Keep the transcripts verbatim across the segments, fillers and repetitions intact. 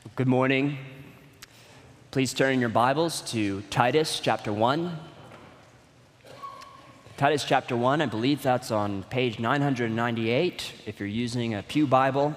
Good morning. Please turn in your Bibles to Titus chapter one. Titus chapter one, I believe that's on page nine hundred ninety-eight if you're using a Pew Bible.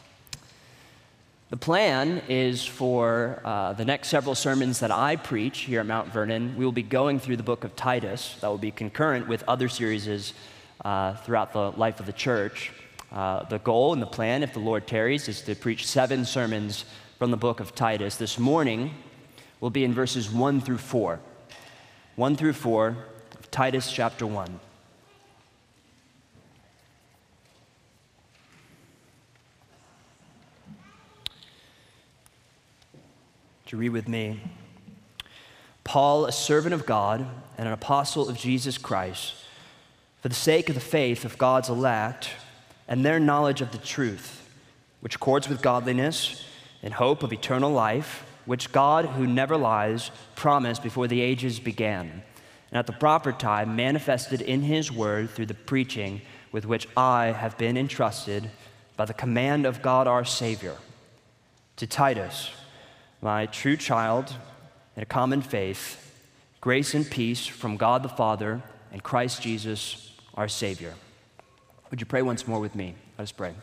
The plan is for uh, the next several sermons that I preach here at Mount Vernon, we will be going through the book of Titus. That will be concurrent with other series uh, throughout the life of the church. Uh, the goal and the plan, if the Lord tarries, is to preach seven sermons from the book of Titus. This morning will be in verses one through four. one through four of Titus chapter one. To read with me. Paul, a servant of God and an apostle of Jesus Christ, for the sake of the faith of God's elect and their knowledge of the truth, which accords with godliness, in hope of eternal life, which God, who never lies, promised before the ages began, and at the proper time manifested in his word through the preaching with which I have been entrusted by the command of God our Savior. To Titus, my true child in a common faith, grace and peace from God the Father and Christ Jesus our Savior. Would you pray once more with me? Let us pray.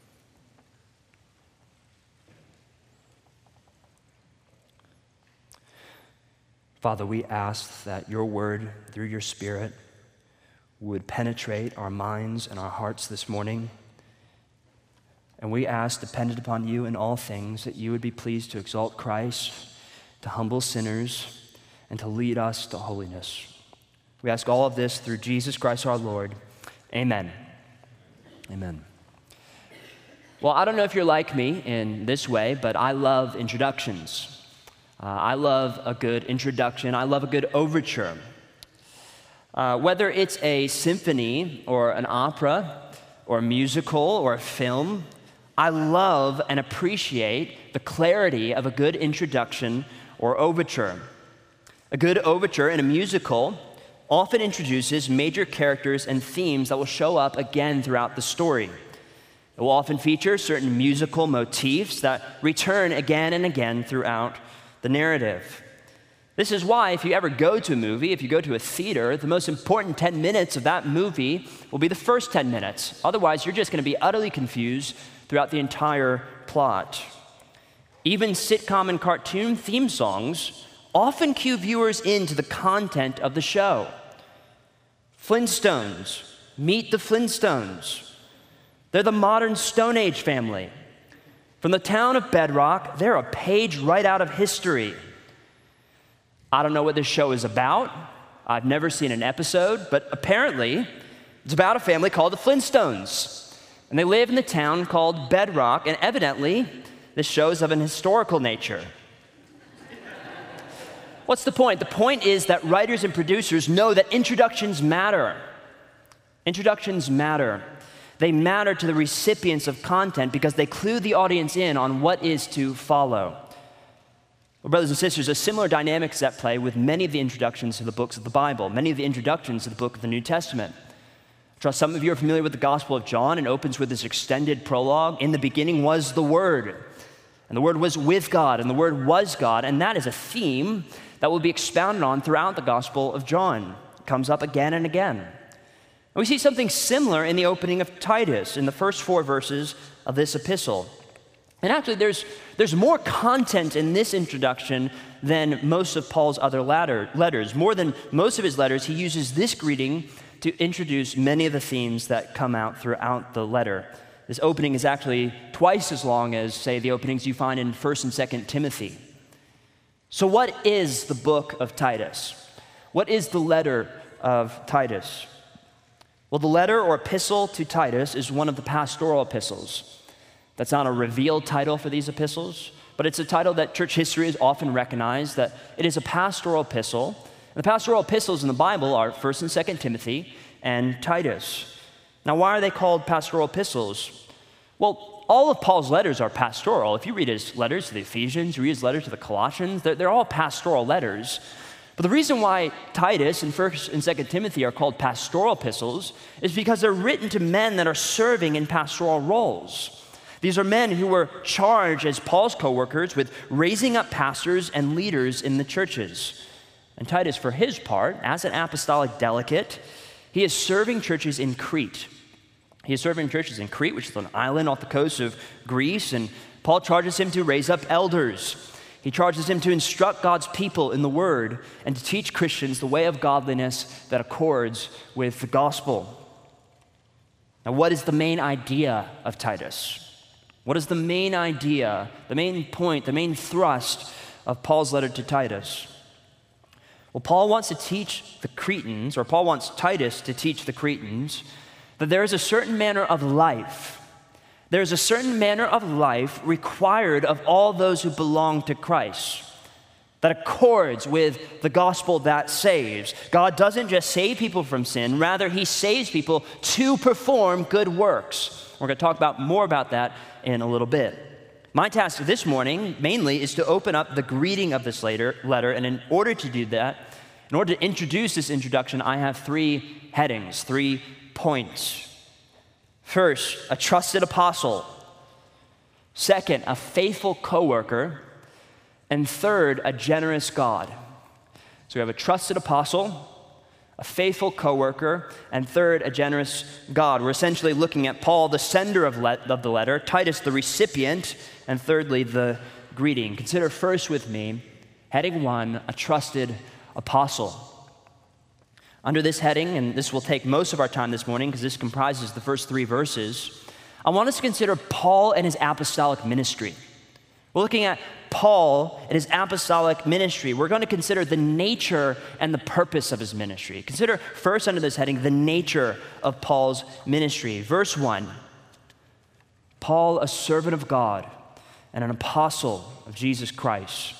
Father, we ask that your word, through your Spirit, would penetrate our minds and our hearts this morning. And we ask, dependent upon you in all things, that you would be pleased to exalt Christ, to humble sinners, and to lead us to holiness. We ask all of this through Jesus Christ our Lord. Amen. Amen. Well, I don't know if you're like me in this way, but I love introductions. Uh, I love a good introduction. I love a good overture. Uh, whether it's a symphony or an opera or a musical or a film, I love and appreciate the clarity of a good introduction or overture. A good overture in a musical often introduces major characters and themes that will show up again throughout the story. It will often feature certain musical motifs that return again and again throughout the narrative. This is why if you ever go to a movie, if you go to a theater, the most important ten minutes of that movie will be the first ten minutes. Otherwise, you're just going to be utterly confused throughout the entire plot. Even sitcom and cartoon theme songs often cue viewers into the content of the show. Flintstones, meet the Flintstones. They're the modern Stone Age family. From the town of Bedrock, they're a page right out of history. I don't know what this show is about. I've never seen an episode, but apparently it's about a family called the Flintstones. And they live in the town called Bedrock, and evidently this show is of an historical nature. What's the point? The point is that writers and producers know that introductions matter. Introductions matter. They matter to the recipients of content because they clue the audience in on what is to follow. Well, brothers and sisters, a similar dynamic is at play with many of the introductions to the books of the Bible, many of the introductions to the book of the New Testament. I trust some of you are familiar with the Gospel of John. It opens with this extended prologue. In the beginning was the Word, and the Word was with God, and the Word was God, and that is a theme that will be expounded on throughout the Gospel of John. It comes up again and again. And we see something similar in the opening of Titus, in the first four verses of this epistle. And actually, there's, there's more content in this introduction than most of Paul's other latter, letters. More than most of his letters, he uses this greeting to introduce many of the themes that come out throughout the letter. This opening is actually twice as long as, say, the openings you find in First and Second Timothy. So what is the book of Titus? What is the letter of Titus? Well, the letter or epistle to Titus is one of the pastoral epistles. That's not a revealed title for these epistles, but it's a title that church history has often recognized, that it is a pastoral epistle. And the pastoral epistles in the Bible are First and Second Timothy and Titus. Now, why are they called pastoral epistles? Well, all of Paul's letters are pastoral. If you read his letters to the Ephesians, you read his letter to the Colossians, they're, they're all pastoral letters. But the reason why Titus and First and Second Timothy are called pastoral epistles is because they're written to men that are serving in pastoral roles. These are men who were charged as Paul's co-workers with raising up pastors and leaders in the churches. And Titus, for his part, as an apostolic delegate, he is serving churches in Crete. He is serving churches in Crete, which is an island off the coast of Greece, and Paul charges him to raise up elders. He charges him to instruct God's people in the word and to teach Christians the way of godliness that accords with the gospel. Now, what is the main idea of Titus? What is the main idea, the main point, the main thrust of Paul's letter to Titus? Well, Paul wants to teach the Cretans, or Paul wants Titus to teach the Cretans, that there is a certain manner of life. There is a certain manner of life required of all those who belong to Christ that accords with the gospel that saves. God doesn't just save people from sin, rather he saves people to perform good works. We're going to talk about more about that in a little bit. My task this morning mainly is to open up the greeting of this letter, and in order to do that, in order to introduce this introduction, I have three headings, three points. First, a trusted apostle. Second, a faithful co-worker. And third, a generous God. So we have a trusted apostle, a faithful co-worker, and third, a generous God. We're essentially looking at Paul, the sender of, le- of the letter, Titus, the recipient, and thirdly, the greeting. Consider first with me, heading one, a trusted apostle. Under this heading, and this will take most of our time this morning because this comprises the first three verses, I want us to consider Paul and his apostolic ministry. We're looking at Paul and his apostolic ministry. We're going to consider the nature and the purpose of his ministry. Consider first under this heading, the nature of Paul's ministry. Verse one, Paul, a servant of God and an apostle of Jesus Christ.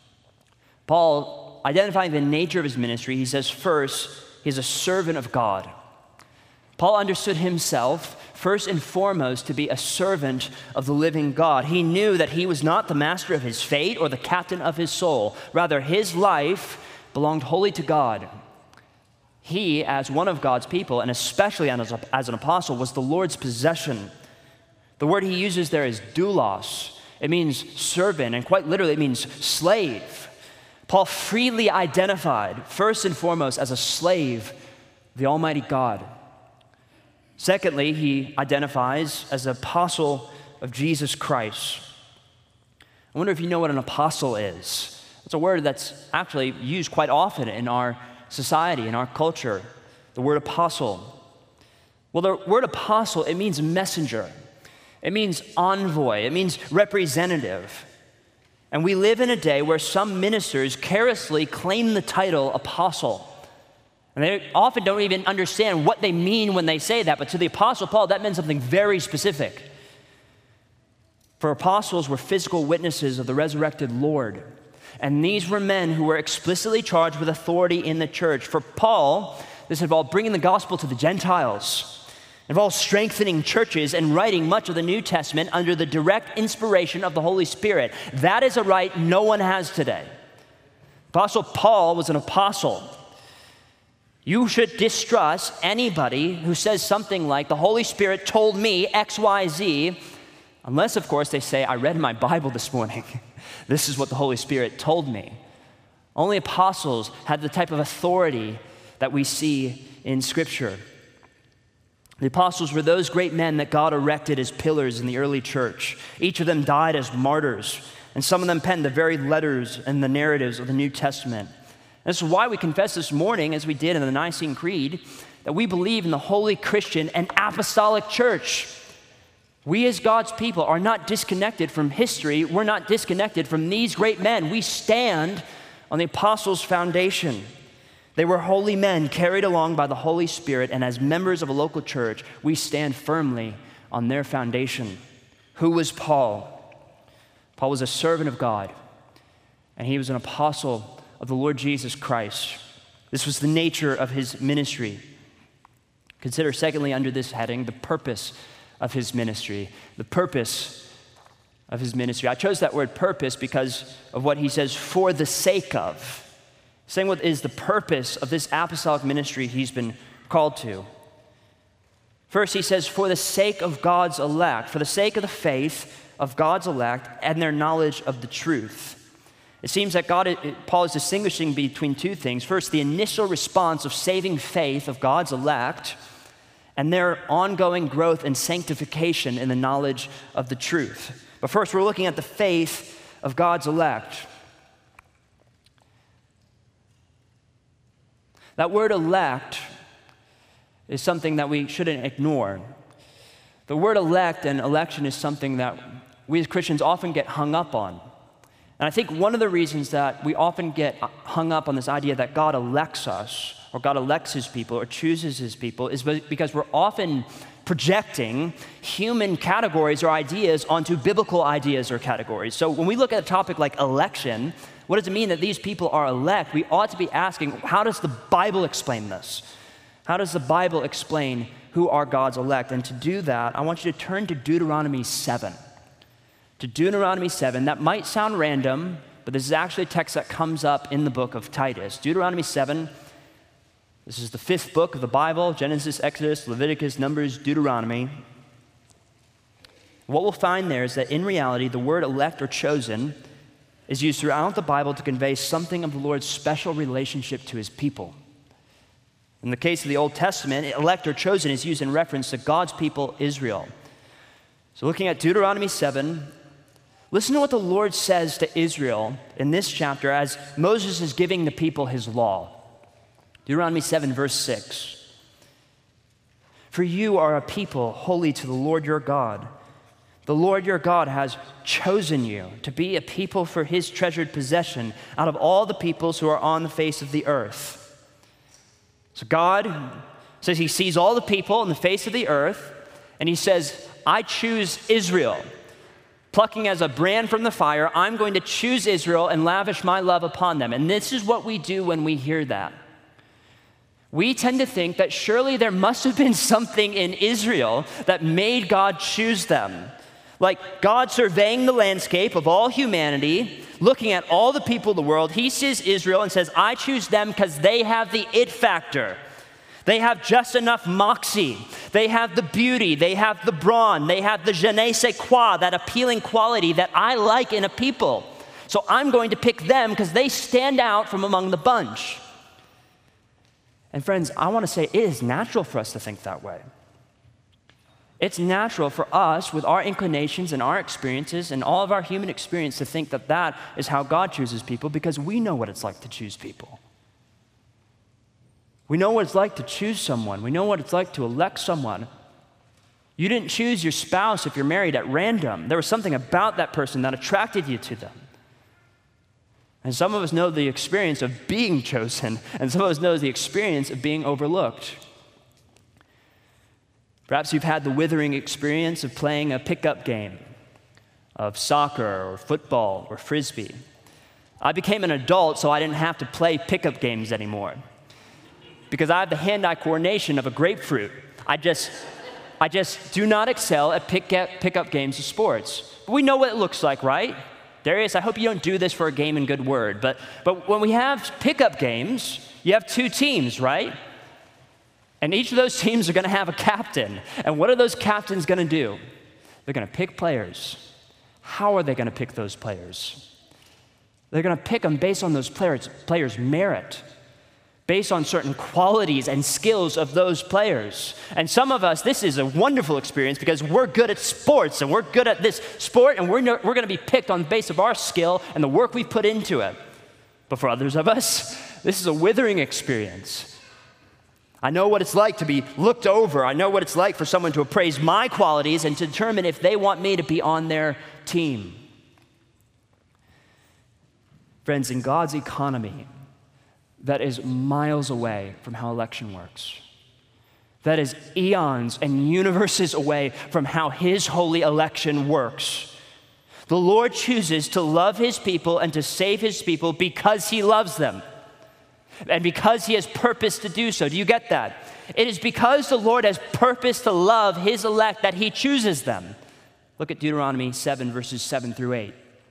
Paul, identifying the nature of his ministry, he says first, he's a servant of God. Paul understood himself first and foremost to be a servant of the living God. He knew that he was not the master of his fate or the captain of his soul. Rather, his life belonged wholly to God. He, as one of God's people, and especially as, a, as an apostle, was the Lord's possession. The word he uses there is doulos. It means servant, and quite literally it means slave. Paul freely identified, first and foremost, as a slave of the Almighty God. Secondly, he identifies as an apostle of Jesus Christ. I wonder if you know what an apostle is. It's a word that's actually used quite often in our society, in our culture, the word apostle. Well, the word apostle, it means messenger. It means envoy. It means representative. And we live in a day where some ministers carelessly claim the title apostle. And they often don't even understand what they mean when they say that, but to the Apostle Paul, that meant something very specific. For apostles were physical witnesses of the resurrected Lord. And these were men who were explicitly charged with authority in the church. For Paul, this involved bringing the gospel to the Gentiles. It involved strengthening churches and writing much of the New Testament under the direct inspiration of the Holy Spirit. That is a right no one has today. Apostle Paul was an apostle. You should distrust anybody who says something like, the Holy Spirit told me X, Y, Z, unless, of course, they say, I read my Bible this morning. This is what the Holy Spirit told me. Only apostles had the type of authority that we see in Scripture. The apostles were those great men that God erected as pillars in the early church. Each of them died as martyrs, and some of them penned the very letters and the narratives of the New Testament. This is why we confess this morning, as we did in the Nicene Creed, that we believe in the holy Christian and apostolic church. We as God's people are not disconnected from history. We're not disconnected from these great men. We stand on the apostles' foundation. They were holy men carried along by the Holy Spirit, and as members of a local church, we stand firmly on their foundation. Who was Paul? Paul was a servant of God, and he was an apostle of the Lord Jesus Christ. This was the nature of his ministry. Consider, secondly, under this heading, the purpose of his ministry. The purpose of his ministry. I chose that word purpose because of what he says, for the sake of. Saying what is the purpose of this apostolic ministry he's been called to. First, he says, for the sake of God's elect, for the sake of the faith of God's elect and their knowledge of the truth. It seems that God, Paul is distinguishing between two things. First, the initial response of saving faith of God's elect and their ongoing growth and sanctification in the knowledge of the truth. But first, we're looking at the faith of God's elect. That word elect is something that we shouldn't ignore. The word elect and election is something that we as Christians often get hung up on. And I think one of the reasons that we often get hung up on this idea that God elects us, or God elects his people, or chooses his people, is because we're often projecting human categories or ideas onto biblical ideas or categories. So when we look at a topic like election, what does it mean that these people are elect? We ought to be asking, how does the Bible explain this? How does the Bible explain who are God's elect? And to do that, I want you to turn to Deuteronomy seven. To Deuteronomy seven. That might sound random, but this is actually a text that comes up in the book of Titus. Deuteronomy seven. This is the fifth book of the Bible: Genesis, Exodus, Leviticus, Numbers, Deuteronomy. What we'll find there is that in reality, the word elect or chosen is used throughout the Bible to convey something of the Lord's special relationship to his people. In the case of the Old Testament, elect or chosen is used in reference to God's people, Israel. So looking at Deuteronomy seven, listen to what the Lord says to Israel in this chapter as Moses is giving the people his law. Deuteronomy seven, verse six. For you are a people holy to the Lord your God. The Lord your God has chosen you to be a people for his treasured possession out of all the peoples who are on the face of the earth. So God says he sees all the people on the face of the earth, and he says, I choose Israel. Plucking as a brand from the fire, I'm going to choose Israel and lavish my love upon them. And this is what we do when we hear that. We tend to think that surely there must have been something in Israel that made God choose them. Like God surveying the landscape of all humanity, looking at all the people of the world, he sees Israel and says, I choose them because they have the it factor. They have just enough moxie. They have the beauty. They have the brawn. They have the je ne sais quoi, that appealing quality that I like in a people. So I'm going to pick them because they stand out from among the bunch. And friends, I want to say it is natural for us to think that way. It's natural for us, with our inclinations and our experiences and all of our human experience, to think that that is how God chooses people because we know what it's like to choose people. We know what it's like to choose someone. We know what it's like to elect someone. You didn't choose your spouse if you're married at random. There was something about that person that attracted you to them. And some of us know the experience of being chosen, and some of us know the experience of being overlooked. Perhaps you've had the withering experience of playing a pickup game of soccer or football or frisbee. I became an adult, so I didn't have to play pickup games anymore because I have the hand-eye coordination of a grapefruit. I just, I just do not excel at pick pickup games of sports. But we know what it looks like, right? Darius, I hope you don't do this for a game and good word, but, but when we have pickup games, you have two teams, right? And each of those teams are going to have a captain. And what are those captains going to do? They're going to pick players. How are they going to pick those players? They're going to pick them based on those players' players' merit, based on certain qualities and skills of those players. And some of us, this is a wonderful experience because we're good at sports and we're good at this sport, and we're, no, we're going to be picked on the basis of our skill and the work we put into it. But for others of us, this is a withering experience. I know what it's like to be looked over. I know what it's like for someone to appraise my qualities and to determine if they want me to be on their team. Friends, in God's economy, that is miles away from how election works. That is eons and universes away from how his holy election works. The Lord chooses to love his people and to save his people because he loves them. And because he has purpose to do so. Do you get that? It is because the Lord has purpose to love his elect that he chooses them. Look at Deuteronomy seven, verses seven through eight.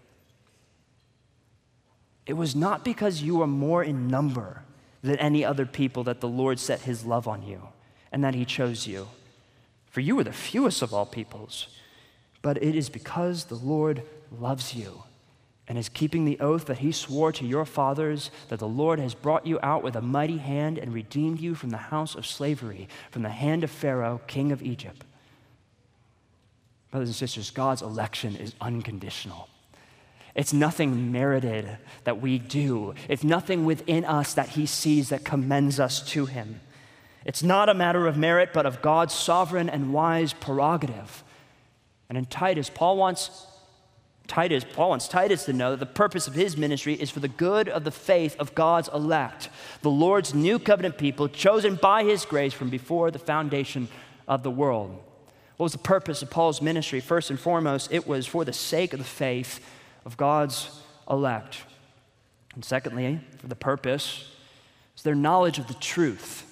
It was not because you were more in number than any other people that the Lord set his love on you and that he chose you. for you are the fewest of all peoples. But it is because the Lord loves you and is keeping the oath that he swore to your fathers, that the Lord has brought you out with a mighty hand and redeemed you from the house of slavery, from the hand of Pharaoh, king of Egypt. Brothers and sisters, God's election is unconditional. It's nothing merited that we do. It's nothing within us that he sees that commends us to him. It's not a matter of merit, but of God's sovereign and wise prerogative. And in Titus, Paul wants Titus, Paul wants Titus to know that the purpose of his ministry is for the good of the faith of God's elect, the Lord's new covenant people, chosen by his grace from before the foundation of the world. What was the purpose of Paul's ministry? First and foremost, it was for the sake of the faith of God's elect. And secondly, for the purpose, is their knowledge of the truth.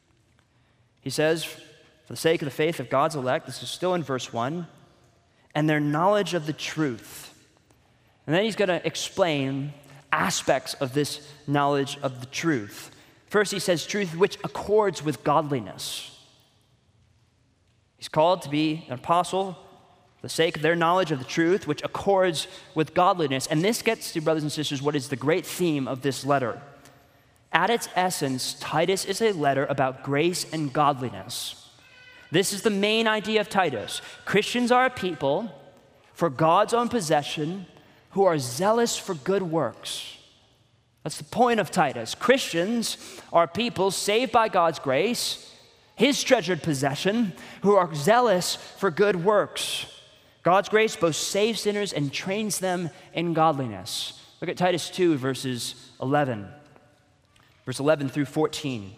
He says, for the sake of the faith of God's elect, this is still in verse one, and their knowledge of the truth. And then he's going to explain aspects of this knowledge of the truth. First, he says truth which accords with godliness. He's called to be an apostle for the sake of their knowledge of the truth which accords with godliness. And this gets to, brothers and sisters, what is the great theme of this letter. At its essence, Titus is a letter about grace and godliness. This is the main idea of Titus. Christians are a people for God's own possession who are zealous for good works. That's the point of Titus. Christians are people saved by God's grace, his treasured possession, who are zealous for good works. God's grace both saves sinners and trains them in godliness. Look at Titus two, verses eleven. Verse eleven through fourteen.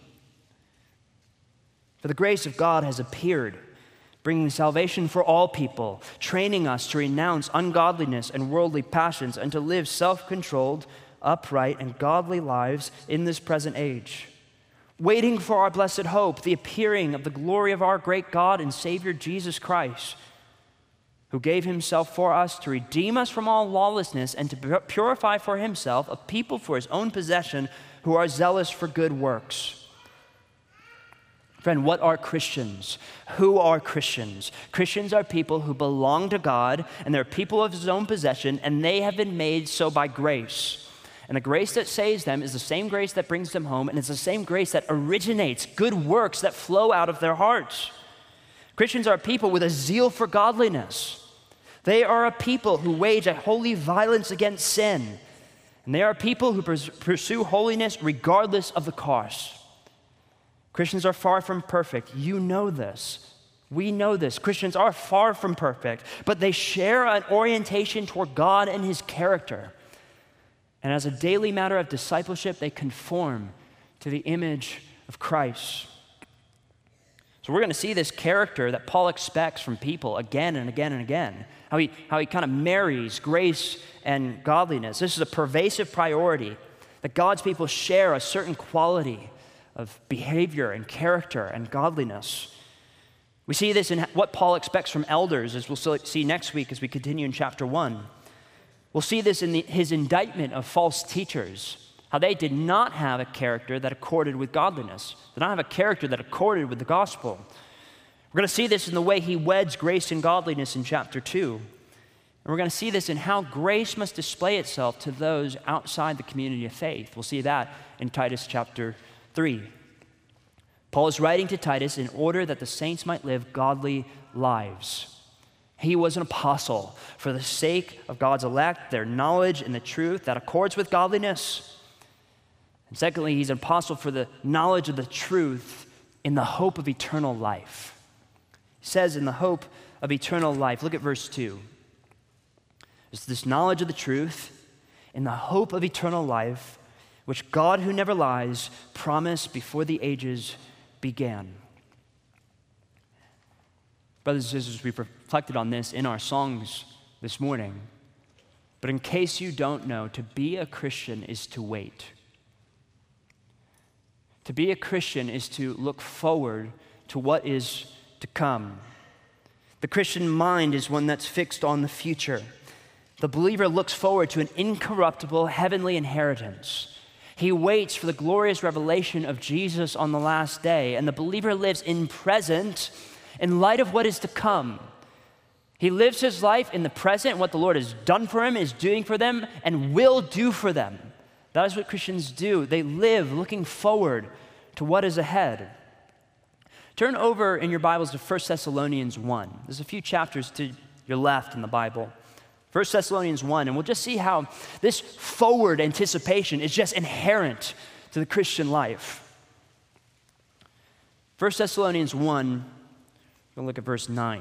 For the grace of God has appeared, bringing salvation for all people, training us to renounce ungodliness and worldly passions and to live self-controlled, upright, and godly lives in this present age, waiting for our blessed hope, the appearing of the glory of our great God and Savior Jesus Christ, who gave himself for us to redeem us from all lawlessness and to purify for himself a people for his own possession who are zealous for good works. Friend, what are Christians? Who are Christians? Christians are people who belong to God, and they're people of his own possession, and they have been made so by grace. And the grace that saves them is the same grace that brings them home, and it's the same grace that originates good works that flow out of their hearts. Christians are people with a zeal for godliness. They are a people who wage a holy violence against sin, and they are people who pers- pursue holiness regardless of the cost. Christians are far from perfect. You know this. We know this. Christians are far from perfect, but they share an orientation toward God and his character. And as a daily matter of discipleship, they conform to the image of Christ. So we're going to see this character that Paul expects from people again and again and again, how he, how he kind of marries grace and godliness. This is a pervasive priority, that God's people share a certain quality of behavior and character and godliness. We see this in what Paul expects from elders, as we'll see next week as we continue in chapter one. We'll see this in the, his indictment of false teachers, how they did not have a character that accorded with godliness, did not have a character that accorded with the gospel. We're going to see this in the way he weds grace and godliness in chapter two. And we're going to see this in how grace must display itself to those outside the community of faith. We'll see that in Titus chapter three. Paul is writing to Titus in order that the saints might live godly lives. He was an apostle for the sake of God's elect, their knowledge and the truth that accords with godliness. And secondly, he's an apostle for the knowledge of the truth in the hope of eternal life. He says in the hope of eternal life, look at verse two. It's this knowledge of the truth in the hope of eternal life, which God, who never lies, promised before the ages began. Brothers and sisters, we've reflected on this in our songs this morning. But in case you don't know, to be a Christian is to wait. To be a Christian is to look forward to what is to come. The Christian mind is one that's fixed on the future. The believer looks forward to an incorruptible heavenly inheritance. He waits for the glorious revelation of Jesus on the last day, and the believer lives in present in light of what is to come. He lives his life in the present, and what the Lord has done for him, is doing for them, and will do for them. That is what Christians do. They live looking forward to what is ahead. Turn over in your Bibles to First Thessalonians one. There's a few chapters to your left in the Bible. First Thessalonians one, and we'll just see how this forward anticipation is just inherent to the Christian life. First Thessalonians one, we'll look at verse nine.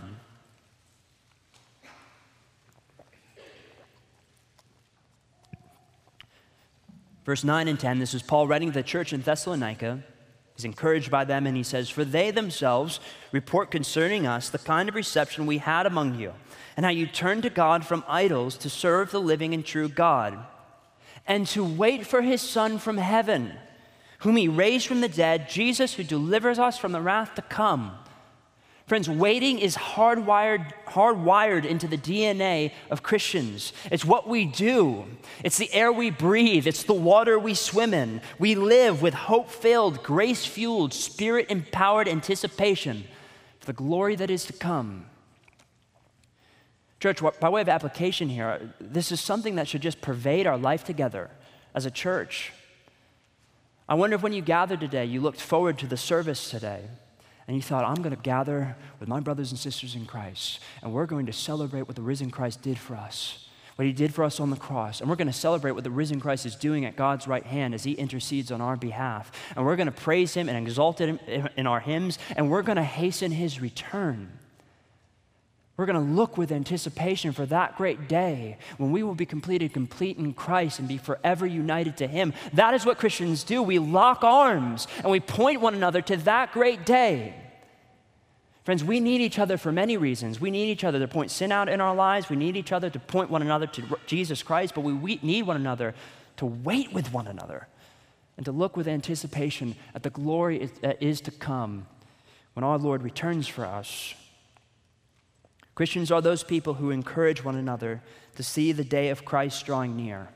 Verse nine and ten, this is Paul writing to the church in Thessalonica. He's encouraged by them, and he says, "For they themselves report concerning us the kind of reception we had among you, and how you turned to God from idols to serve the living and true God, and to wait for his Son from heaven, whom he raised from the dead, Jesus, who delivers us from the wrath to come." Friends, waiting is hardwired, hardwired into the D N A of Christians. It's what we do. It's the air we breathe. It's the water we swim in. We live with hope-filled, grace-fueled, spirit-empowered anticipation for the glory that is to come. Church, by way of application here, this is something that should just pervade our life together as a church. I wonder if when you gathered today, you looked forward to the service today, and you thought, I'm going to gather with my brothers and sisters in Christ, and we're going to celebrate what the risen Christ did for us, what he did for us on the cross, and we're going to celebrate what the risen Christ is doing at God's right hand as he intercedes on our behalf, and we're going to praise him and exalt him in our hymns, and we're going to hasten his return. We're going to look with anticipation for that great day when we will be completed complete in Christ and be forever united to him. That is what Christians do. We lock arms and we point one another to that great day. Friends, we need each other for many reasons. We need each other to point sin out in our lives. We need each other to point one another to Jesus Christ, but we need one another to wait with one another and to look with anticipation at the glory that is to come when our Lord returns for us. Christians are those people who encourage one another to see the day of Christ drawing near.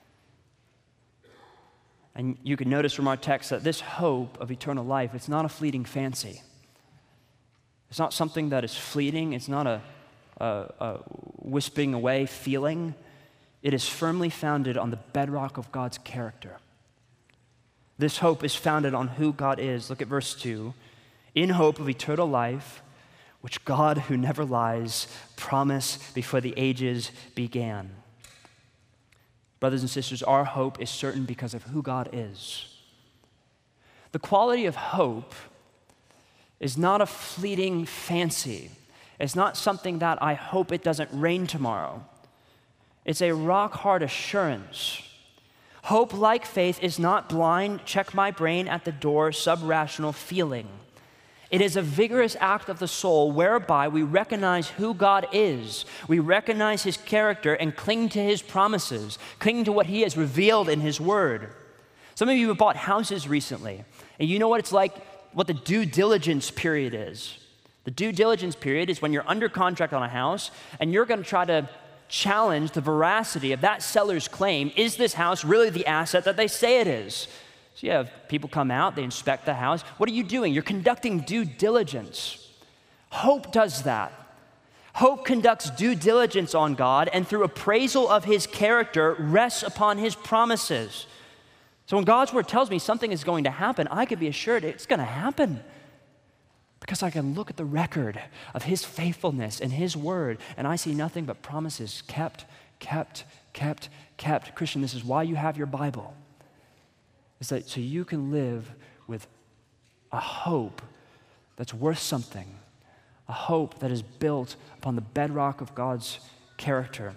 And you can notice from our text that this hope of eternal life, it's not a fleeting fancy. It's not something that is fleeting. It's not a, a, a wisping away feeling. It is firmly founded on the bedrock of God's character. This hope is founded on who God is. Look at verse two. In hope of eternal life, which God, who never lies, promised before the ages began. Brothers and sisters, our hope is certain because of who God is. The quality of hope is not a fleeting fancy. It's not something that I hope it doesn't rain tomorrow. It's a rock-hard assurance. Hope, like faith, is not blind, check my brain at the door, sub-rational feeling. It is a vigorous act of the soul whereby we recognize who God is. We recognize his character and cling to his promises, cling to what he has revealed in his word. Some of you have bought houses recently, and you know what it's like, what the due diligence period is. The due diligence period is when you're under contract on a house, and you're going to try to challenge the veracity of that seller's claim. Is this house really the asset that they say it is? So you have people come out, they inspect the house. What are you doing? You're conducting due diligence. Hope does that. Hope conducts due diligence on God, and through appraisal of his character, rests upon his promises. So when God's word tells me something is going to happen, I can be assured it's going to happen because I can look at the record of his faithfulness and his word, and I see nothing but promises kept, kept, kept, kept. Christian, this is why you have your Bible. Is that so you can live with a hope that's worth something, a hope that is built upon the bedrock of God's character.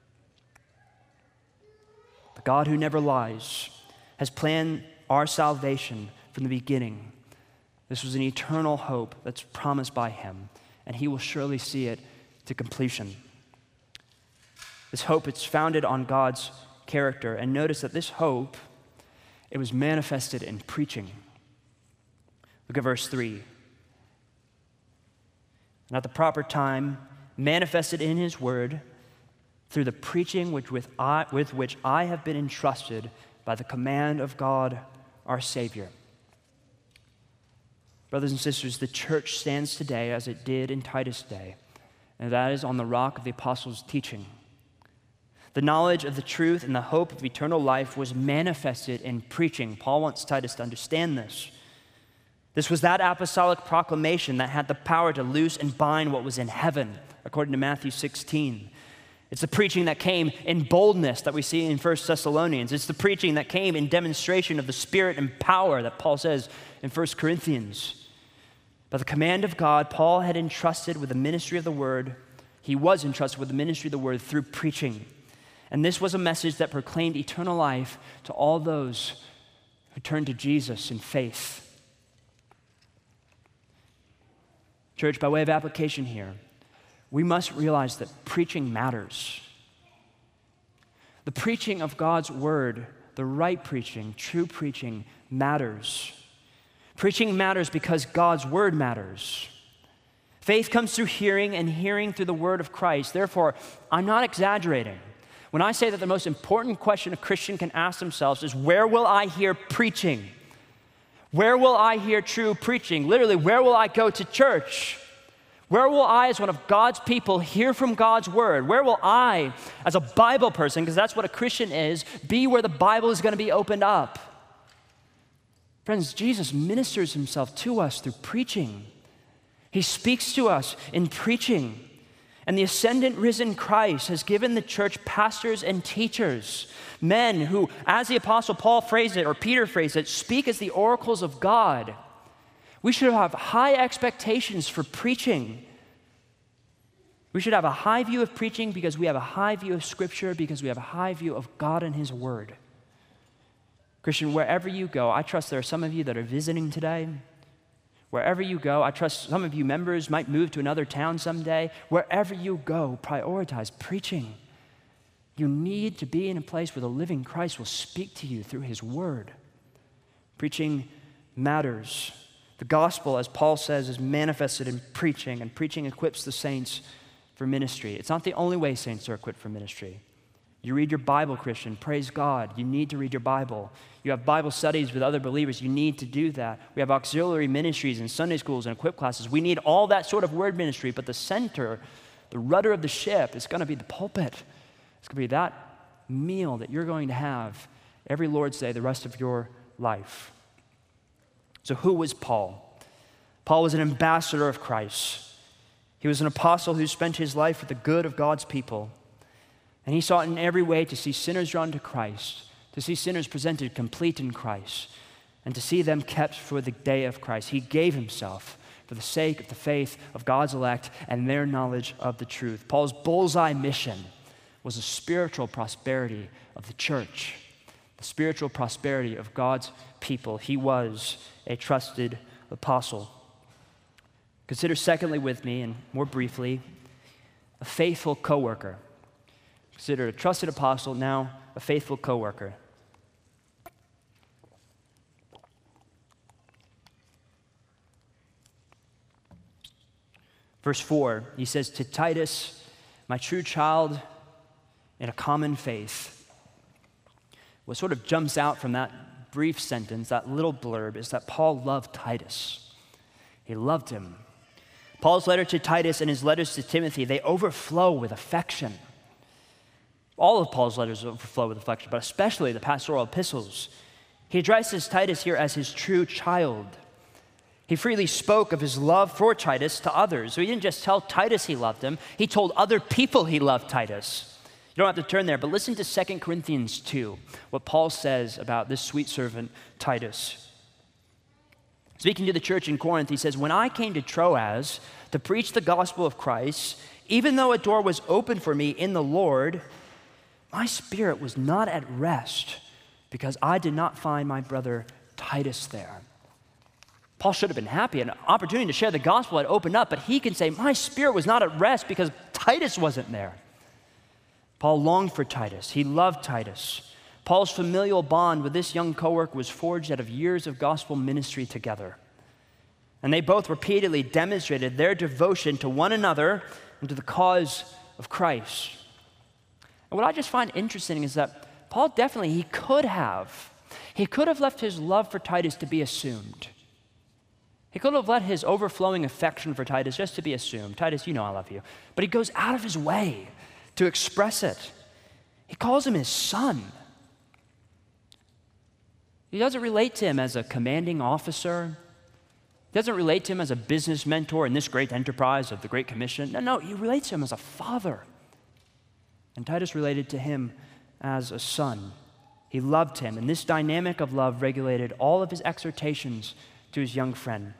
The God who never lies has planned our salvation from the beginning. This was an eternal hope that's promised by him, and he will surely see it to completion. This hope, it's founded on God's character, and notice that this hope, it was manifested in preaching. Look at verse three. And at the proper time, manifested in his word, through the preaching which with, I, with which I have been entrusted by the command of God our Savior. Brothers and sisters, the church stands today as it did in Titus' day, and that is on the rock of the apostles' teaching. The knowledge of the truth and the hope of eternal life was manifested in preaching. Paul wants Titus to understand this. This was that apostolic proclamation that had the power to loose and bind what was in heaven, according to Matthew sixteen. It's the preaching that came in boldness that we see in First Thessalonians. It's the preaching that came in demonstration of the Spirit and power that Paul says in First Corinthians. By the command of God, Paul had entrusted with the ministry of the word. He was entrusted with the ministry of the word through preaching. And this was a message that proclaimed eternal life to all those who turned to Jesus in faith. Church, by way of application here, we must realize that preaching matters. The preaching of God's word, the right preaching, true preaching, matters. Preaching matters because God's word matters. Faith comes through hearing, and hearing through the word of Christ. Therefore, I'm not exaggerating when I say that the most important question a Christian can ask themselves is, where will I hear preaching? Where will I hear true preaching? Literally, where will I go to church? Where will I, as one of God's people, hear from God's word? Where will I, as a Bible person, because that's what a Christian is, be where the Bible is going to be opened up? Friends, Jesus ministers himself to us through preaching. He speaks to us in preaching. And the ascendant, risen Christ has given the church pastors and teachers, men who, as the Apostle Paul phrased it, or Peter phrased it, speak as the oracles of God. We should have high expectations for preaching. We should have a high view of preaching because we have a high view of Scripture, because we have a high view of God and His Word. Christian, wherever you go, I trust there are some of you that are visiting today. Wherever you go, I trust some of you members might move to another town someday. Wherever you go, prioritize preaching. You need to be in a place where the living Christ will speak to you through His Word. Preaching matters. The gospel, as Paul says, is manifested in preaching, and preaching equips the saints for ministry. It's not the only way saints are equipped for ministry. You read your Bible, Christian, praise God. You need to read your Bible. You have Bible studies with other believers. You need to do that. We have auxiliary ministries and Sunday schools and equip classes. We need all that sort of word ministry, but the center, the rudder of the ship is going to be the pulpit. It's going to be that meal that you're going to have every Lord's Day the rest of your life. So who was Paul? Paul was an ambassador of Christ. He was an apostle who spent his life for the good of God's people. And he sought in every way to see sinners drawn to Christ, to see sinners presented complete in Christ, and to see them kept for the day of Christ. He gave himself for the sake of the faith of God's elect and their knowledge of the truth. Paul's bullseye mission was the spiritual prosperity of the church, the spiritual prosperity of God's people. He was a trusted apostle. Consider secondly with me, and more briefly, a faithful coworker. Consider a trusted apostle, now a faithful coworker. Verse four, he says, to Titus, my true child in a common faith. What sort of jumps out from that brief sentence, that little blurb, is that Paul loved Titus. He loved him. Paul's letter to Titus and his letters to Timothy, they overflow with affection. All of Paul's letters overflow with affection, but especially the pastoral epistles. He addresses Titus here as his true child. He freely spoke of his love for Titus to others. So he didn't just tell Titus he loved him, he told other people he loved Titus. You don't have to turn there, but listen to Second Corinthians two, what Paul says about this sweet servant Titus. Speaking to the church in Corinth, he says, when I came to Troas to preach the gospel of Christ, even though a door was open for me in the Lord, my spirit was not at rest because I did not find my brother Titus there. Paul should have been happy. An opportunity to share the gospel had opened up, but he can say, my spirit was not at rest because Titus wasn't there. Paul longed for Titus. He loved Titus. Paul's familial bond with this young coworker was forged out of years of gospel ministry together. And they both repeatedly demonstrated their devotion to one another and to the cause of Christ. And what I just find interesting is that Paul definitely, he could have, he could have left his love for Titus to be assumed. He could have let his overflowing affection for Titus just to be assumed. Titus, you know I love you. But he goes out of his way to express it. He calls him his son. He doesn't relate to him as a commanding officer. He doesn't relate to him as a business mentor in this great enterprise of the Great Commission. No, no, he relates to him as a father. And Titus related to him as a son. He loved him, and this dynamic of love regulated all of his exhortations to his young friend.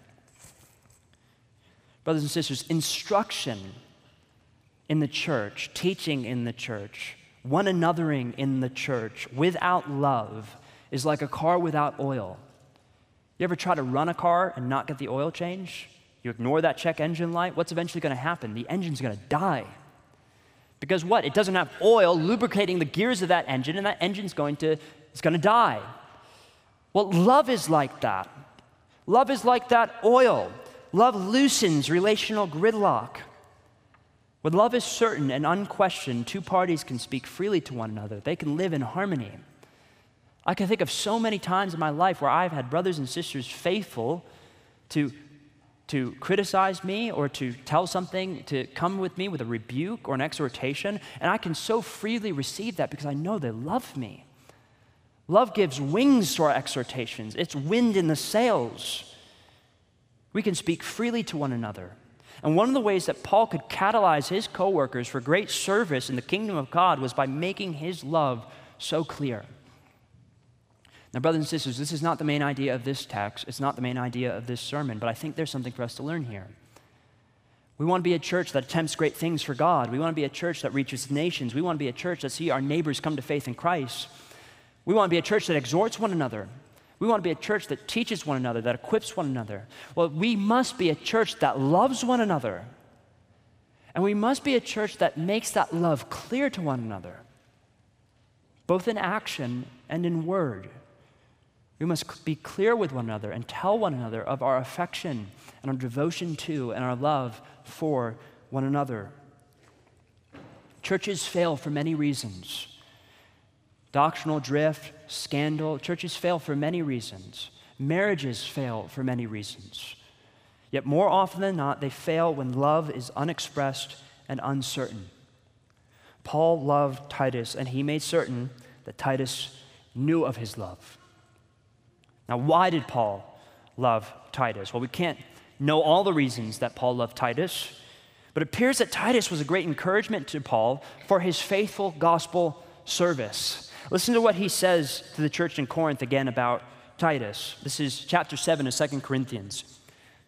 Brothers and sisters, instruction in the church, teaching in the church, one anothering in the church without love is like a car without oil. You ever try to run a car and not get the oil change? You ignore that check engine light, what's eventually going to happen? The engine's going to die. Because what? It doesn't have oil lubricating the gears of that engine, and that engine's going to, it's going to die. Well, love is like that. Love is like that oil. Love loosens relational gridlock. When love is certain and unquestioned, two parties can speak freely to one another. They can live in harmony. I can think of so many times in my life where I've had brothers and sisters faithful to, to criticize me or to tell something, to come with me with a rebuke or an exhortation, and I can so freely receive that because I know they love me. Love gives wings to our exhortations. It's wind in the sails. We can speak freely to one another. And one of the ways that Paul could catalyze his coworkers for great service in the kingdom of God was by making his love so clear. Now, brothers and sisters, this is not the main idea of this text. It's not the main idea of this sermon, but I think there's something for us to learn here. We want to be a church that attempts great things for God. We want to be a church that reaches the nations. We want to be a church that see our neighbors come to faith in Christ. We want to be a church that exhorts one another. We want to be a church that teaches one another, that equips one another. Well, we must be a church that loves one another. And we must be a church that makes that love clear to one another, both in action and in word. We must be clear with one another and tell one another of our affection and our devotion to and our love for one another. Churches fail for many reasons. Doctrinal drift, scandal. Churches fail for many reasons. Marriages fail for many reasons. Yet more often than not, they fail when love is unexpressed and uncertain. Paul loved Titus, and he made certain that Titus knew of his love. Now, why did Paul love Titus? Well, we can't know all the reasons that Paul loved Titus, but it appears that Titus was a great encouragement to Paul for his faithful gospel service. Listen to what he says to the church in Corinth again about Titus. This is chapter seven of Second Corinthians.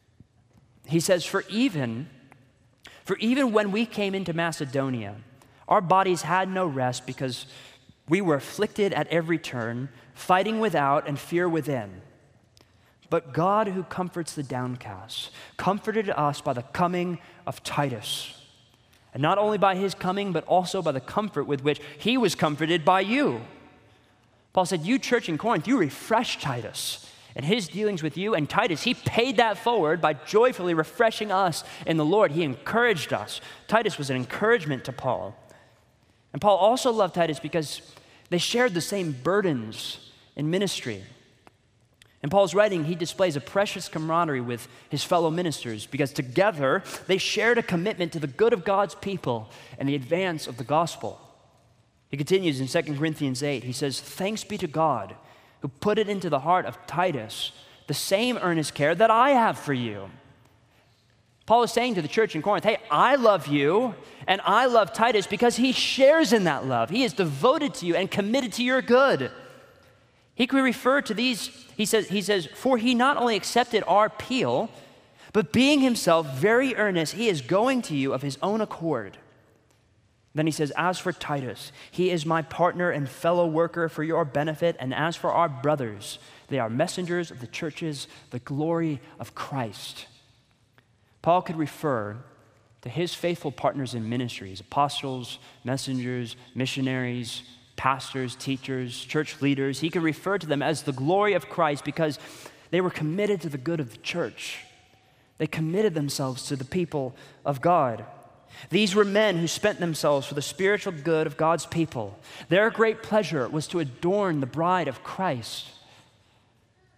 He says, for even, for even when we came into Macedonia, our bodies had no rest because we were afflicted at every turn, fighting without and fear within. But God, who comforts the downcast, comforted us by the coming of Titus. And not only by his coming, but also by the comfort with which he was comforted by you. Paul said, you church in Corinth, you refreshed Titus and his dealings with you. And Titus, he paid that forward by joyfully refreshing us in the Lord. He encouraged us. Titus was an encouragement to Paul. And Paul also loved Titus because they shared the same burdens in ministry. In Paul's writing, he displays a precious camaraderie with his fellow ministers because together they shared a commitment to the good of God's people and the advance of the gospel. He continues in Second Corinthians eight. He says, thanks be to God who put it into the heart of Titus the same earnest care that I have for you. Paul is saying to the church in Corinth, hey, I love you and I love Titus because he shares in that love. He is devoted to you and committed to your good. He could refer to these, he says, he says, for he not only accepted our appeal, but being himself very earnest, he is going to you of his own accord. Then he says, as for Titus, he is my partner and fellow worker for your benefit, and as for our brothers, they are messengers of the churches, the glory of Christ. Paul could refer to his faithful partners in ministries, apostles, messengers, missionaries, pastors, teachers, church leaders. He could refer to them as the glory of Christ because they were committed to the good of the church. They committed themselves to the people of God. These were men who spent themselves for the spiritual good of God's people. Their great pleasure was to adorn the bride of Christ.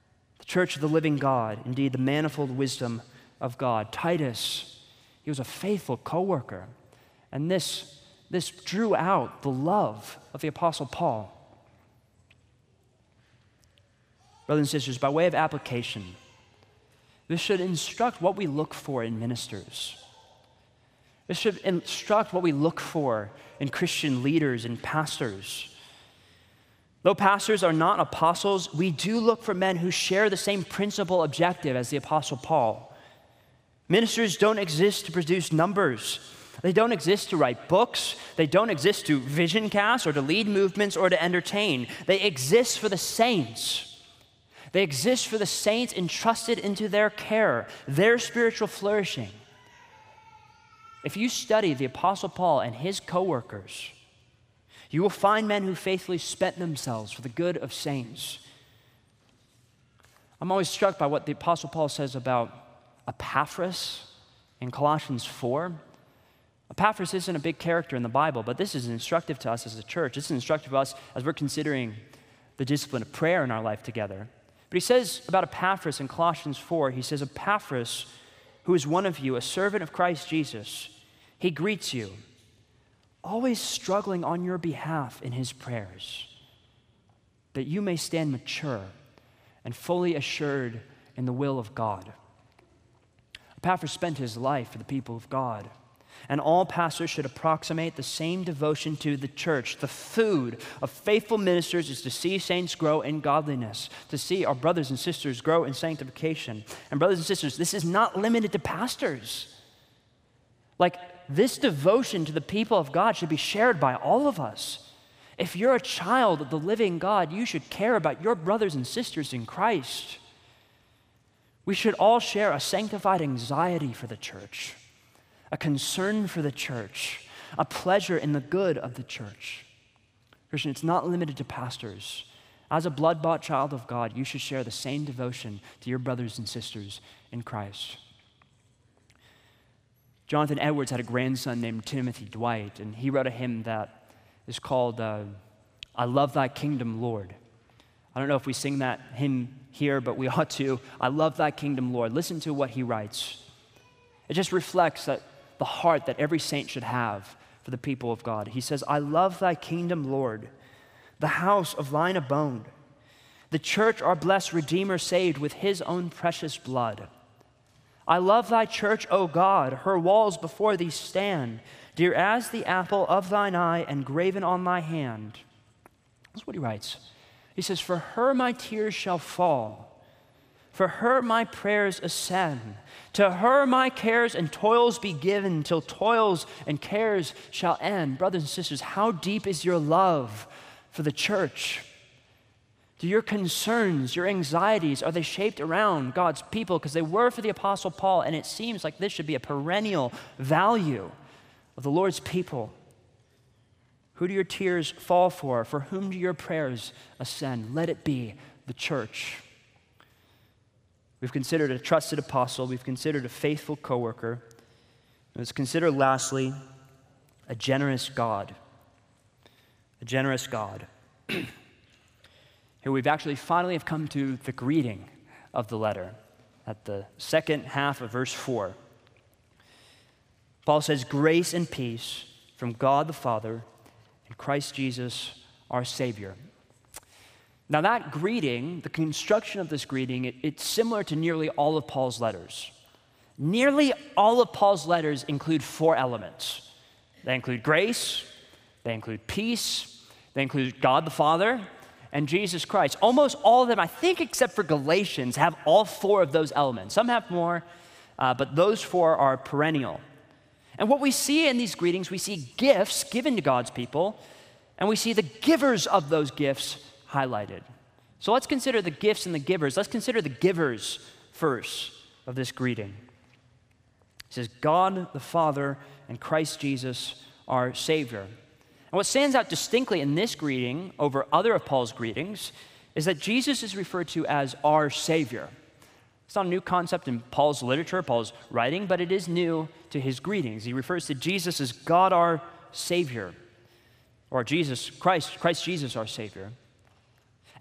the church of the living God, indeed the manifold wisdom of God. Titus, he was a faithful co-worker, and this, this drew out the love of the Apostle Paul. Brothers and sisters, by way of application, this should instruct what we look for in ministers. This should instruct what we look for in Christian leaders and pastors. Though pastors are not apostles, we do look for men who share the same principal objective as the Apostle Paul. Ministers don't exist to produce numbers. They don't exist to write books. They don't exist to vision cast or to lead movements or to entertain. They exist for the saints. They exist for the saints entrusted into their care, their spiritual flourishing. If you study the Apostle Paul and his co-workers, you will find men who faithfully spent themselves for the good of saints. I'm always struck by what the Apostle Paul says about Epaphras in Colossians four. Epaphras isn't a big character in the Bible, but this is instructive to us as a church. This is instructive to us as we're considering the discipline of prayer in our life together. But he says about Epaphras in Colossians four, he says, Epaphras, who is one of you, a servant of Christ Jesus, he greets you, always struggling on your behalf in his prayers, that you may stand mature and fully assured in the will of God. Epaphras spent his life for the people of God. And all pastors should approximate the same devotion to the church. The food of faithful ministers is to see saints grow in godliness, to see our brothers and sisters grow in sanctification. And brothers and sisters, this is not limited to pastors. Like, this devotion to the people of God should be shared by all of us. If you're a child of the living God, you should care about your brothers and sisters in Christ. We should all share a sanctified anxiety for the church, a concern for the church, a pleasure in the good of the church. Christian, it's not limited to pastors. As a blood-bought child of God, you should share the same devotion to your brothers and sisters in Christ. Jonathan Edwards had a grandson named Timothy Dwight, and he wrote a hymn that is called, uh, I Love Thy Kingdom, Lord. I don't know if we sing that hymn here, but we ought to. I love thy kingdom, Lord. Listen to what he writes. It just reflects that the heart that every saint should have for the people of God. He says, I love thy kingdom, Lord, the house of thine abode, the church our blessed Redeemer saved with his own precious blood. I love thy church, O God, her walls before thee stand, dear as the apple of thine eye and graven on thy hand. That's what he writes. He says, for her my tears shall fall, for her my prayers ascend. To her my cares and toils be given, till toils and cares shall end. Brothers and sisters, how deep is your love for the church? Do your concerns, your anxieties, are they shaped around God's people? Because they were for the Apostle Paul, and it seems like this should be a perennial value of the Lord's people. Who do your tears fall for? For whom do your prayers ascend? Let it be the church. We've considered a trusted apostle. We've considered a faithful co-worker. Let's consider lastly a generous God. A generous God. Here we've actually finally have come to the greeting of the letter at the second half of verse four. Paul says, grace and peace from God the Father and Christ Jesus our Savior. Now that greeting, the construction of this greeting, it, it's similar to nearly all of Paul's letters. Nearly all of Paul's letters include four elements. They include grace, they include peace, they include God the Father, and Jesus Christ. Almost all of them, I think except for Galatians, have all four of those elements. Some have more, uh, but those four are perennial. And what we see in these greetings, we see gifts given to God's people, and we see the givers of those gifts highlighted. So let's consider the gifts and the givers. Let's consider the givers first of this greeting. It says, God the Father and Christ Jesus our Savior. And what stands out distinctly in this greeting over other of Paul's greetings is that Jesus is referred to as our Savior. It's not a new concept in Paul's literature, Paul's writing, but it is new to his greetings. He refers to Jesus as God our Savior, or Jesus, Christ, Christ Jesus our Savior.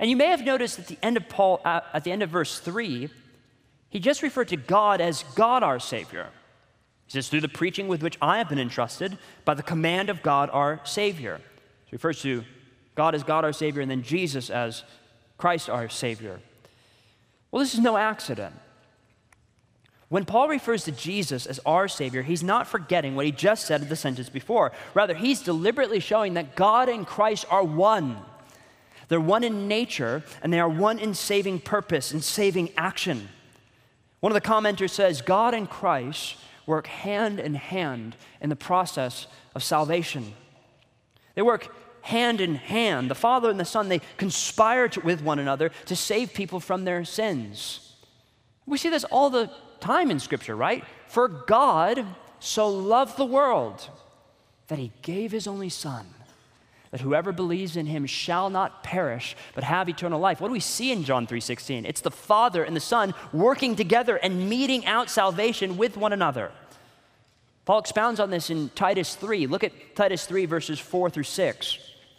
And you may have noticed at the end of Paul, uh, at the end of verse three, he just referred to God as God our Savior. He says, through the preaching with which I have been entrusted, by the command of God our Savior. So he refers to God as God our Savior, and then Jesus as Christ our Savior. Well, this is no accident. When Paul refers to Jesus as our Savior, he's not forgetting what he just said in the sentence before. Rather, he's deliberately showing that God and Christ are one. They're one in nature, and they are one in saving purpose and saving action. One of the commenters says, God and Christ work hand in hand in the process of salvation. They work hand in hand. The Father and the Son, they conspire to, with one another to save people from their sins. We see this all the time in Scripture, right? For God so loved the world that he gave his only Son, that whoever believes in him shall not perish, but have eternal life. What do we see in John three sixteen? It's the Father and the Son working together and meting out salvation with one another. Paul expounds on this in Titus three. Look at Titus three, verses four through six.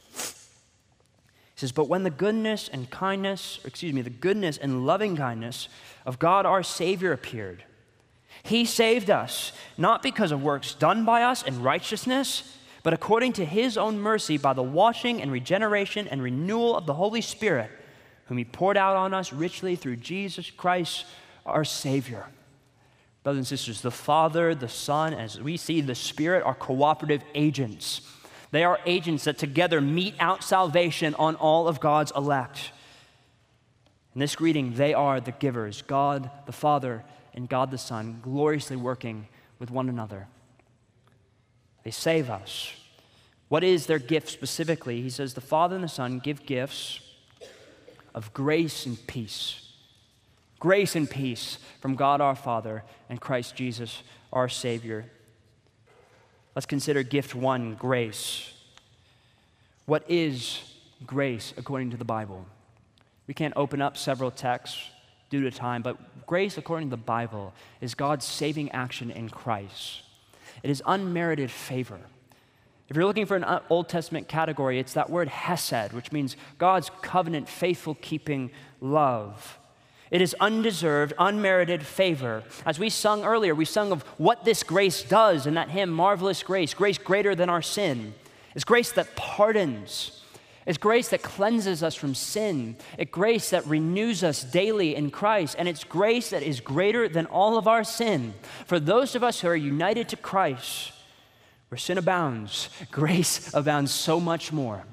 He says, but when the goodness and kindness, or excuse me, the goodness and loving kindness of God our Savior appeared, he saved us, not because of works done by us in righteousness, but according to his own mercy by the washing and regeneration and renewal of the Holy Spirit, whom he poured out on us richly through Jesus Christ our Savior. Brothers and sisters, the Father, the Son, as we see the Spirit, are cooperative agents. They are agents that together mete out salvation on all of God's elect. In this greeting, they are the givers, God the Father and God the Son, gloriously working with one another. They save us. What is their gift specifically? He says the Father and the Son give gifts of grace and peace. Grace and peace from God our Father and Christ Jesus our Savior. Let's consider gift one, grace. What is grace according to the Bible? We can't open up several texts due to time, but grace according to the Bible is God's saving action in Christ. It is unmerited favor. If you're looking for an Old Testament category, it's that word hesed, which means God's covenant, faithful keeping love. It is undeserved, unmerited favor. As we sung earlier, we sung of what this grace does in that hymn, Marvelous Grace, grace greater than our sin. It's grace that pardons. It's grace that cleanses us from sin. It's grace that renews us daily in Christ. And it's grace that is greater than all of our sin. For those of us who are united to Christ, where sin abounds, grace abounds so much more.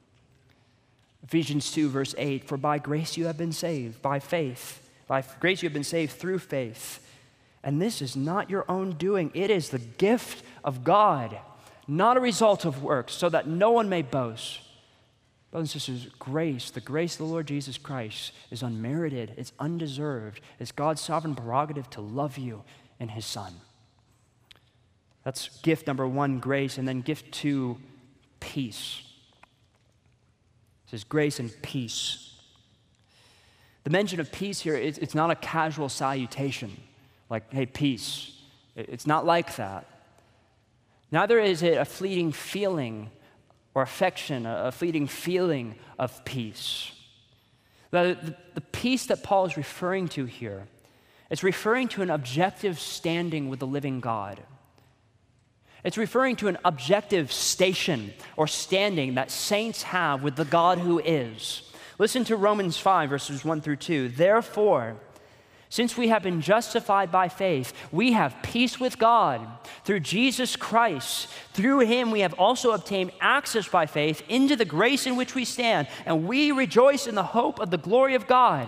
Ephesians two, verse eight, for by grace you have been saved, by faith. By grace you have been saved through faith. And this is not your own doing. It is the gift of God, not a result of works, so that no one may boast. Brothers and sisters, grace, the grace of the Lord Jesus Christ is unmerited, it's undeserved. It's God's sovereign prerogative to love you in his Son. That's gift number one, grace, and then gift two, peace. It says grace and peace. The mention of peace here, it's, it's not a casual salutation, like, hey, peace. It's not like that. Neither is it a fleeting feeling or affection, a fleeting feeling of peace. The, the, the peace that Paul is referring to here is referring to an objective standing with the living God. It's referring to an objective station or standing that saints have with the God who is. Listen to Romans five, verses one through two. Therefore, since we have been justified by faith, we have peace with God through Jesus Christ. Through him we have also obtained access by faith into the grace in which we stand, and we rejoice in the hope of the glory of God.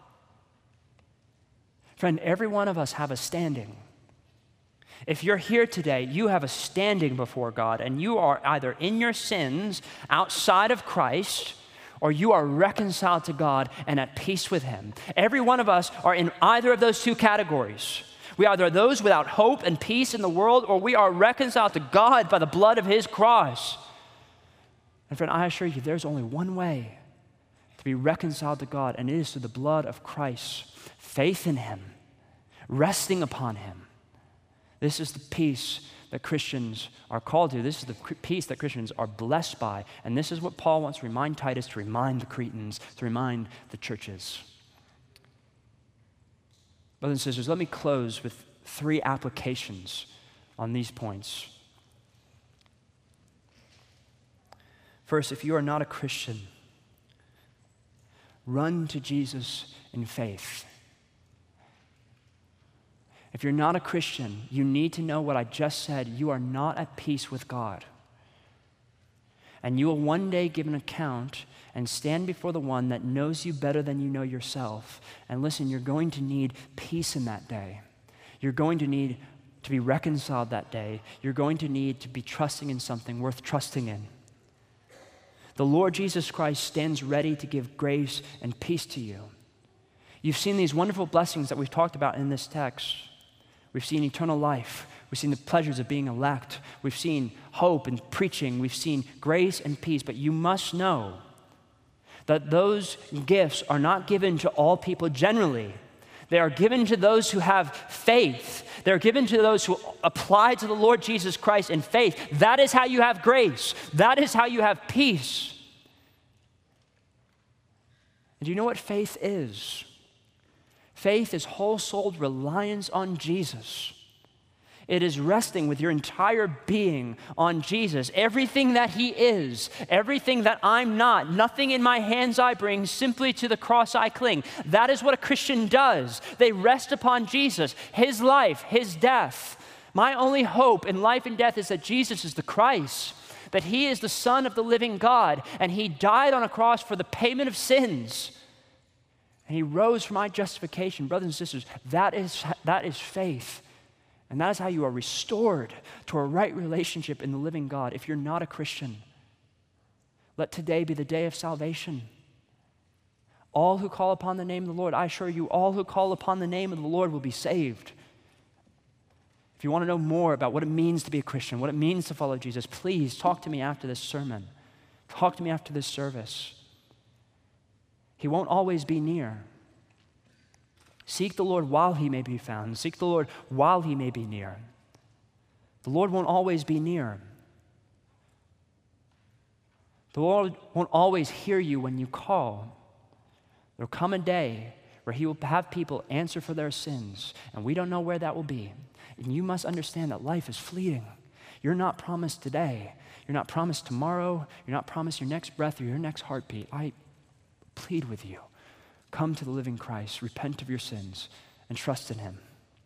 Friend, every one of us have a standing. If you're here today, you have a standing before God, and you are either in your sins outside of Christ, or you are reconciled to God and at peace with him. Every one of us are in either of those two categories. We either are those without hope and peace in the world, or we are reconciled to God by the blood of his cross. And friend, I assure you, there's only one way to be reconciled to God, and it is through the blood of Christ. Faith in him, resting upon him. This is the peace that Christians are called to. This is the peace that Christians are blessed by. And this is what Paul wants to remind Titus, to remind the Cretans, to remind the churches. Brothers and sisters, let me close with three applications on these points. First, if you are not a Christian, run to Jesus in faith. If you're not a Christian, you need to know what I just said. You are not at peace with God. And you will one day give an account and stand before the one that knows you better than you know yourself. And listen, you're going to need peace in that day. You're going to need to be reconciled that day. You're going to need to be trusting in something worth trusting in. The Lord Jesus Christ stands ready to give grace and peace to you. You've seen these wonderful blessings that we've talked about in this text. We've seen eternal life. We've seen the pleasures of being elect. We've seen hope and preaching. We've seen grace and peace. But you must know that those gifts are not given to all people generally. They are given to those who have faith. They're given to those who apply to the Lord Jesus Christ in faith. That is how you have grace. That is how you have peace. And do you know what faith is? Faith is whole-souled reliance on Jesus. It is resting with your entire being on Jesus. Everything that he is, everything that I'm not, nothing in my hands I bring, simply to the cross I cling. That is what a Christian does. They rest upon Jesus, his life, his death. My only hope in life and death is that Jesus is the Christ, that he is the Son of the living God, and he died on a cross for the payment of sins. And he rose for my justification. Brothers and sisters, that is, that is faith. And that is how you are restored to a right relationship in the living God. If you're not a Christian, let today be the day of salvation. All who call upon the name of the Lord, I assure you, all who call upon the name of the Lord will be saved. If you want to know more about what it means to be a Christian, what it means to follow Jesus, please talk to me after this sermon. Talk to me after this service. He won't always be near. Seek the Lord while he may be found. Seek the Lord while he may be near. The Lord won't always be near. The Lord won't always hear you when you call. There will come a day where he will have people answer for their sins, and we don't know where that will be. And you must understand that life is fleeting. You're not promised today. You're not promised tomorrow. You're not promised your next breath or your next heartbeat. I plead with you. Come to the living Christ, repent of your sins, and trust in him.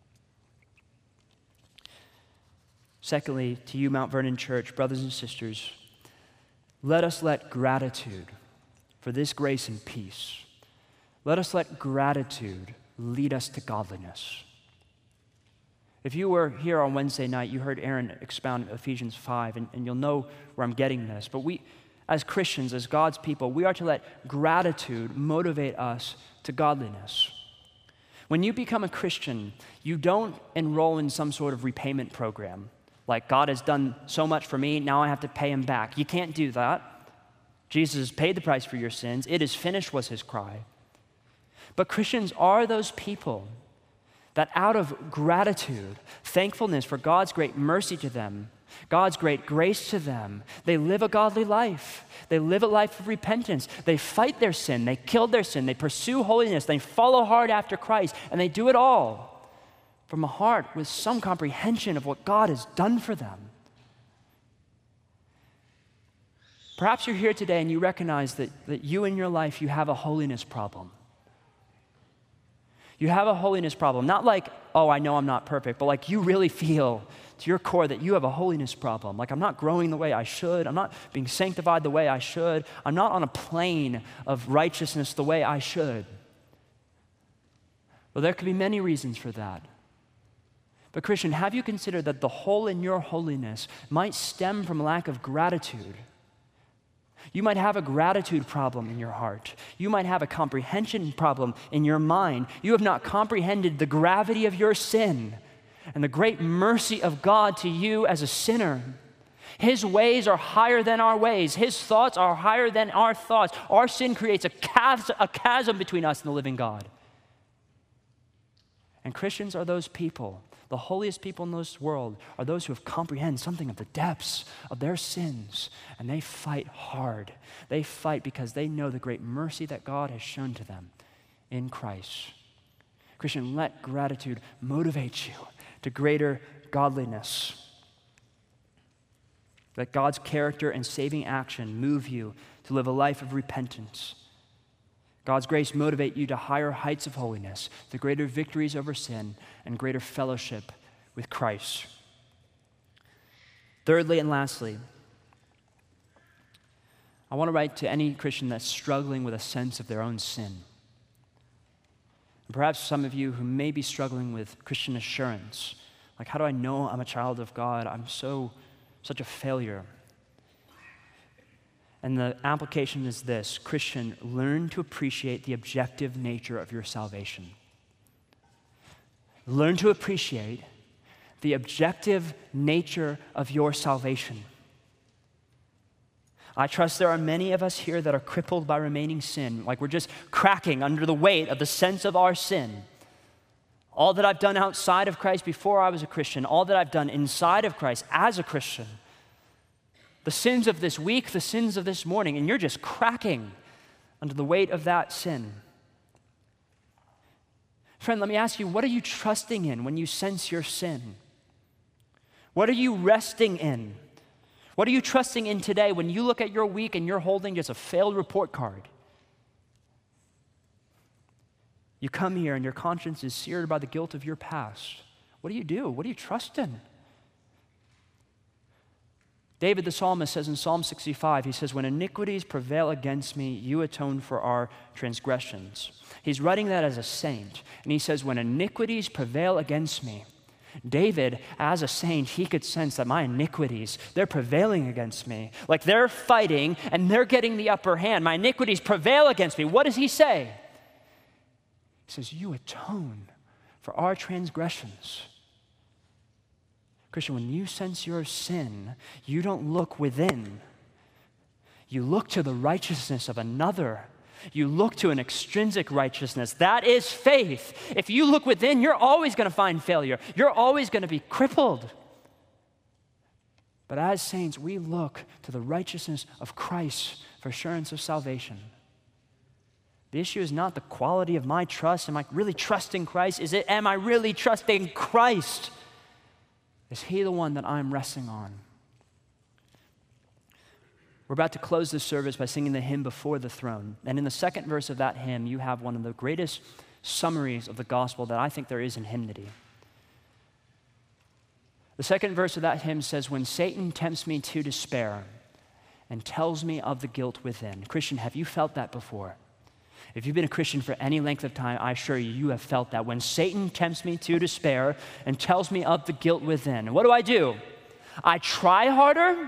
Secondly, to you, Mount Vernon Church, brothers and sisters, let us let gratitude for this grace and peace, let us let gratitude lead us to godliness. If you were here on Wednesday night, you heard Aaron expound Ephesians five, and, and you'll know where I'm getting this, but we, as Christians, as God's people, we are to let gratitude motivate us to godliness. When you become a Christian, you don't enroll in some sort of repayment program. Like, God has done so much for me, now I have to pay him back. You can't do that. Jesus has paid the price for your sins. It is finished was his cry. But Christians are those people that out of gratitude, thankfulness for God's great mercy to them, God's great grace to them, they live a godly life. They live a life of repentance. They fight their sin. They kill their sin. They pursue holiness. They follow hard after Christ. And they do it all from a heart with some comprehension of what God has done for them. Perhaps you're here today and you recognize that, that you in your life, you have a holiness problem. You have a holiness problem. Not like, oh, I know I'm not perfect, but like you really feel to your core that you have a holiness problem. Like, I'm not growing the way I should. I'm not being sanctified the way I should. I'm not on a plane of righteousness the way I should. Well, there could be many reasons for that. But Christian, have you considered that the hole in your holiness might stem from a lack of gratitude? You might have a gratitude problem in your heart. You might have a comprehension problem in your mind. You have not comprehended the gravity of your sin and the great mercy of God to you as a sinner. His ways are higher than our ways. His thoughts are higher than our thoughts. Our sin creates a chasm, a chasm between us and the living God. And Christians are those people The holiest people in this world are those who have comprehended something of the depths of their sins, and they fight hard. They fight because they know the great mercy that God has shown to them in Christ. Christian, let gratitude motivate you to greater godliness. Let God's character and saving action move you to live a life of repentance. God's grace motivate you to higher heights of holiness, to greater victories over sin, and greater fellowship with Christ. Thirdly and lastly, I want to write to any Christian that's struggling with a sense of their own sin. And perhaps some of you who may be struggling with Christian assurance, like, how do I know I'm a child of God? I'm so, such a failure. And the application is this: Christian, learn to appreciate the objective nature of your salvation. Learn to appreciate the objective nature of your salvation. I trust there are many of us here that are crippled by remaining sin, like we're just cracking under the weight of the sense of our sin. All that I've done outside of Christ before I was a Christian, all that I've done inside of Christ as a Christian, the sins of this week, the sins of this morning, and you're just cracking under the weight of that sin. Friend, let me ask you, what are you trusting in when you sense your sin? What are you resting in? What are you trusting in today when you look at your week and you're holding just a failed report card? You come here and your conscience is seared by the guilt of your past. What do you do? What do you trust in? David the psalmist says in Psalm sixty-five, he says, when iniquities prevail against me, you atone for our transgressions. He's writing that as a saint. And he says, when iniquities prevail against me, David, as a saint, he could sense that my iniquities, they're prevailing against me. Like they're fighting and they're getting the upper hand. My iniquities prevail against me. What does he say? He says, you atone for our transgressions. Christian, when you sense your sin, you don't look within. You look to the righteousness of another. You look to an extrinsic righteousness. That is faith. If you look within, you're always going to find failure. You're always going to be crippled. But as saints, we look to the righteousness of Christ for assurance of salvation. The issue is not the quality of my trust. Am I really trusting Christ? Is it, am I really trusting Christ? Is he the one that I'm resting on? We're about to close this service by singing the hymn Before the Throne. And in the second verse of that hymn, you have one of the greatest summaries of the gospel that I think there is in hymnody. The second verse of that hymn says, when Satan tempts me to despair and tells me of the guilt within. Christian, have you felt that before? If you've been a Christian for any length of time, I assure you, you have felt that. When Satan tempts me to despair and tells me of the guilt within, what do I do? I try harder.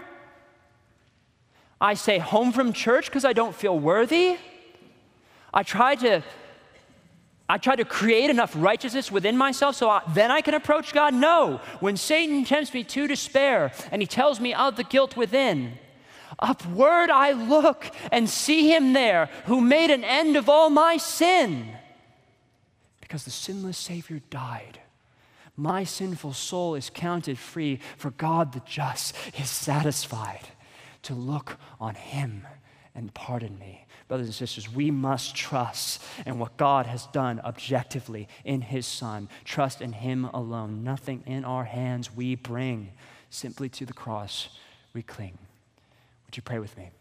I stay home from church because I don't feel worthy. I try to, I try to create enough righteousness within myself so I, then I can approach God. No. When Satan tempts me to despair and he tells me of the guilt within, upward I look and see him there who made an end of all my sin. Because the sinless Savior died, my sinful soul is counted free, for God the just is satisfied to look on him and pardon me. Brothers and sisters, we must trust in what God has done objectively in his Son. Trust in him alone. Nothing in our hands we bring. Simply to the cross we cling. Would you pray with me?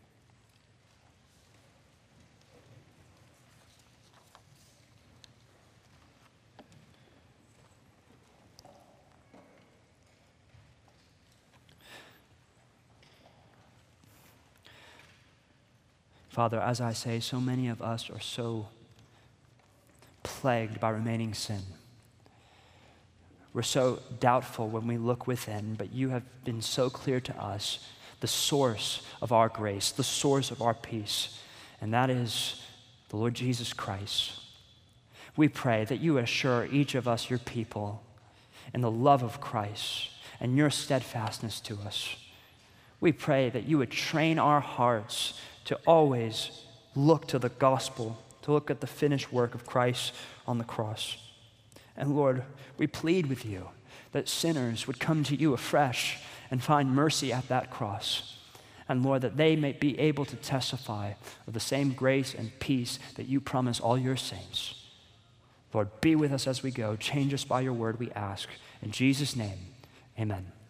Father, as I say, so many of us are so plagued by remaining sin. We're so doubtful when we look within, but you have been so clear to us the source of our grace, the source of our peace, and that is the Lord Jesus Christ. We pray that you assure each of us, your people, in the love of Christ and your steadfastness to us. We pray that you would train our hearts to always look to the gospel, to look at the finished work of Christ on the cross. And Lord, we plead with you that sinners would come to you afresh and find mercy at that cross. And Lord, that they may be able to testify of the same grace and peace that you promise all your saints. Lord, be with us as we go. Change us by your word, we ask. In Jesus' name, amen.